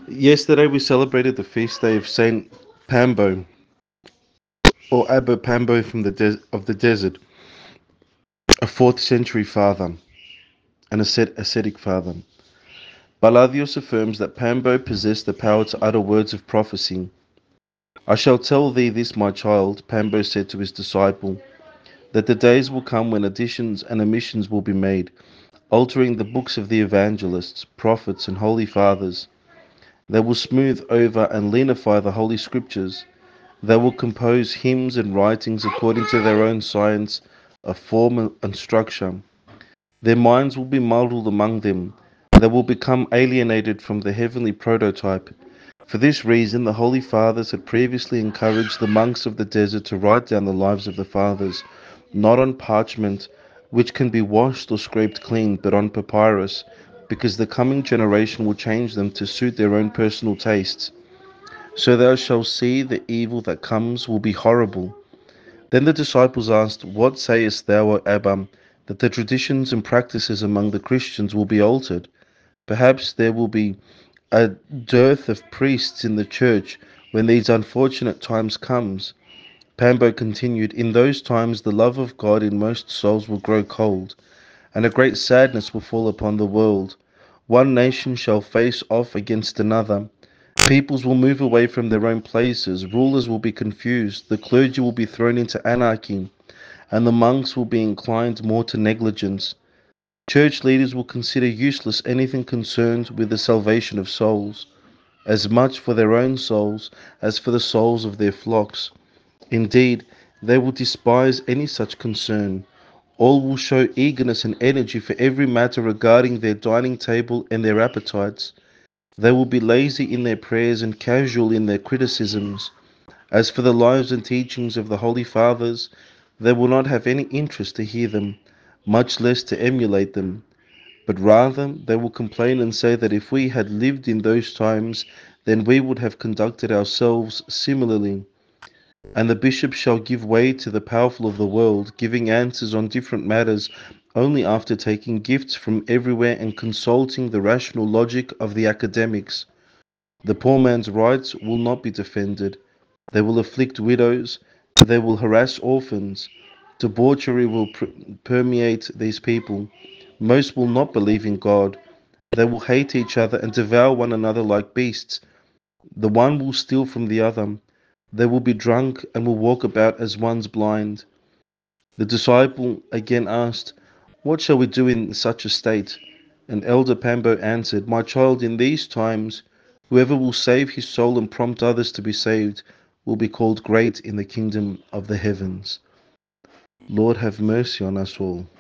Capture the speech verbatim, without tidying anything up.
Yesterday we celebrated the feast day of Saint Pambo, or Abba Pambo from the des- of the desert, a fourth century father, an ascet- ascetic father. Baladios affirms that Pambo possessed the power to utter words of prophecy. I shall tell thee this, my child, Pambo said to his disciple, that the days will come when additions and omissions will be made, altering the books of the evangelists, prophets, and holy fathers. They will smooth over and lenify the holy scriptures. They will compose hymns and writings according to their own science of form and structure. Their minds will be muddled among them. They will become alienated from the heavenly prototype. For this reason, the Holy Fathers had previously encouraged the monks of the desert to write down the lives of the fathers, not on parchment, which can be washed or scraped clean, but on papyrus, because the coming generation will change them to suit their own personal tastes. So thou shalt see the evil that comes will be horrible. Then the disciples asked, What sayest thou, O Abba, that the traditions and practices among the Christians will be altered? Perhaps there will be a dearth of priests in the church when these unfortunate times comes. Pambo continued, In those times the love of God in most souls will grow cold, and a great sadness will fall upon the world. One nation shall face off against another. Peoples will move away from their own places, rulers will be confused, the clergy will be thrown into anarchy, and the monks will be inclined more to negligence. Church leaders will consider useless anything concerned with the salvation of souls, as much for their own souls as for the souls of their flocks. Indeed, they will despise any such concern. All will show eagerness and energy for every matter regarding their dining table and their appetites. They will be lazy in their prayers and casual in their criticisms. As for the lives and teachings of the Holy Fathers, they will not have any interest to hear them, much less to emulate them, but rather they will complain and say that if we had lived in those times, then we would have conducted ourselves similarly. And the bishop shall give way to the powerful of the world, giving answers on different matters only after taking gifts from everywhere and consulting the rational logic of the academics. The poor man's rights will not be defended. They will afflict widows, they will harass orphans. Debauchery will per- permeate these people. Most will not believe in God. They will hate each other and devour one another like beasts. The one will steal from the other. They will be drunk and will walk about as one's blind. The disciple again asked, What shall we do in such a state? And Elder Pambo answered, My child, in these times, whoever will save his soul and prompt others to be saved will be called great in the kingdom of the heavens. Lord, have mercy on us all.